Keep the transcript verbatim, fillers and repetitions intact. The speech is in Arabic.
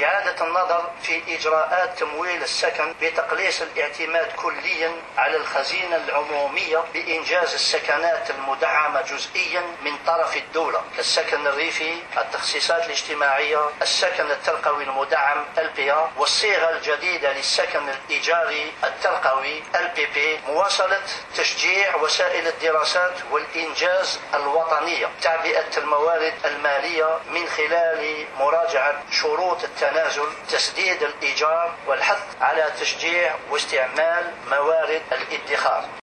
إعادة النظر في إجراءات تمويل السكن بتقليص الاعتماد كليا على الخزينة العمومية بإنجاز السكنات المدعمة جزئيا من طرف الدولة كالسكن الريفي، التخصيصات الاجتماعية، السكن الترقوي المدعم إل بي إيه، والصيغة الجديدة للسكن الإيجاري الترقوي إل بي بي. مواصلة تشجيع وسائل الدراسات والإنجاز الوطنية، تعبئة الموارد المالية من خلال مراجعة شروط التنازل، تسديد الإيجار، والحث على تشجيع واستعمال موارد الادخار.